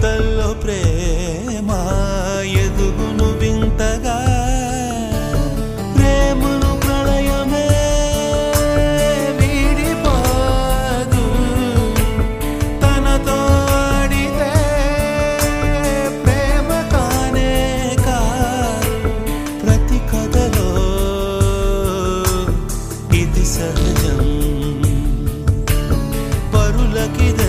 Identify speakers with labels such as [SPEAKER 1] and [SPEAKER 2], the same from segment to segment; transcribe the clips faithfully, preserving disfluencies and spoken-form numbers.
[SPEAKER 1] ఎదురీతల్లో ప్రేమ ఎదుగును వింతగా ప్రేమను ప్రళయమే వీడిపోదు తనతో ఆడితే ప్రేమ కానే కాదు ప్రతి కథలో ఇది సహజం పరులకిదే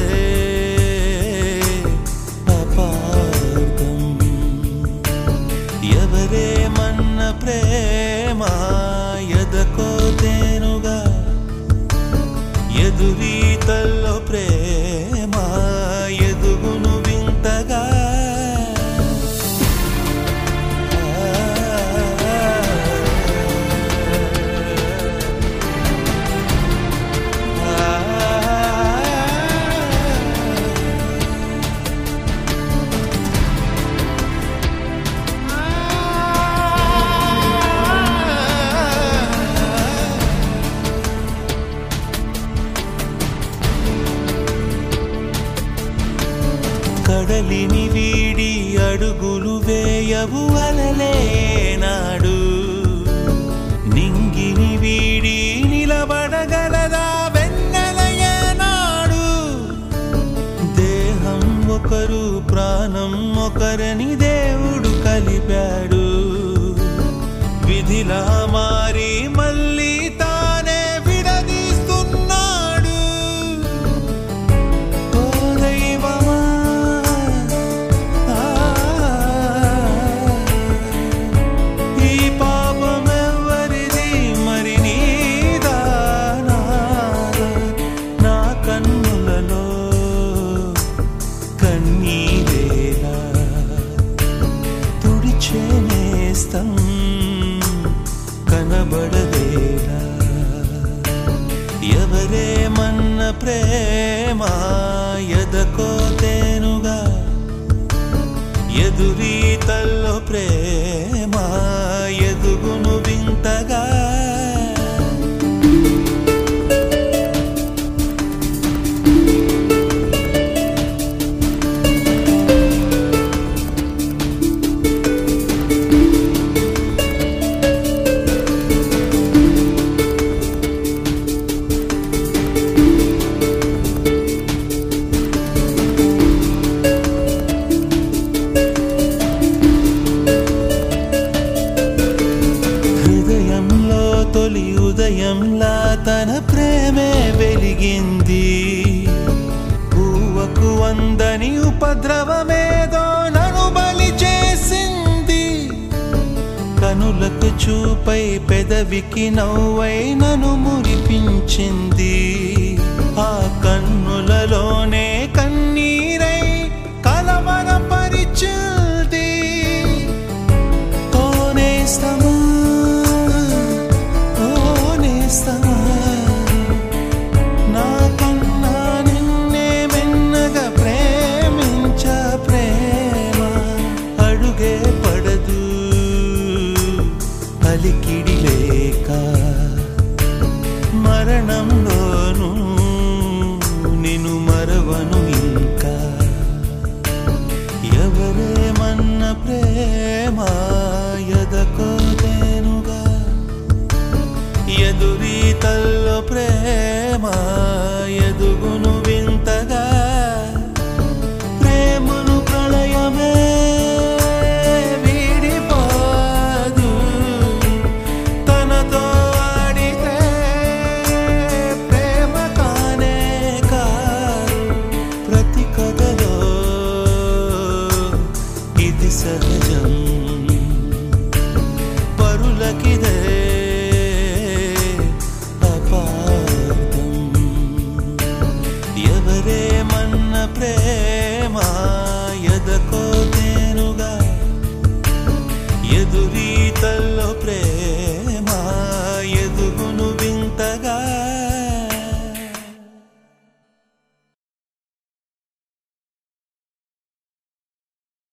[SPEAKER 1] ఎవరేమన్న ప్రేమ ఎదకో తేనుగా ఎదురీతల్లో ప్రేమ ఎదుగును వింతగా కడలిని వీడి అడుగులు వేయవు అలలేనాడు నింగిని వీడి నిలబడగలదా వెన్నెలయేనాడు దేహం ఒకరు ప్రాణం ఒకరని దేవుడు కలిపాడు విధిలా మారి మళ్ళీ తానే విడదీస్తున్నాడు ఓ దైవమా కనబడదేలా ఎవరేమన్న ప్రేమ ఎదకో తేనుగా ఎదురీతల్లో ప్రేమ ఎదుగును వింతగా తొలి ఉదయంలా తన ప్రేమే వెలిగింది పువ్వకు వందని ఉపద్రవమేదో నన్ను బలి చేసింది కనులకు చూపై పెదవికి నవ్వై నన్ను మురిపించింది ఆ కన్నులలోనే కన్నీరై కలవరపరిచింది తోనేస్తమా నాకన్నా నిన్నే మెన్నగా ప్రేమించ ప్రేమ అడుగే పడదు అలికిడి లేక మరణంలోనూ నిన్ను మరవను ఇంకా ఎవరేమన్న ప్రేమ ఎదకో తేనుగా ఎదురీతల్లో ప్రేమ ఎదుగును వింతగా ప్రేమను ప్రళయమే వీడిపోదు తనతో ఆడితే ప్రేమ కానే కాదు ప్రతి కథలో ఇది సహజం పరులకిదే ఎవరేమన్న ప్రేమ ఎదకో తేనుగా ఎదురీతల్లో ప్రేమ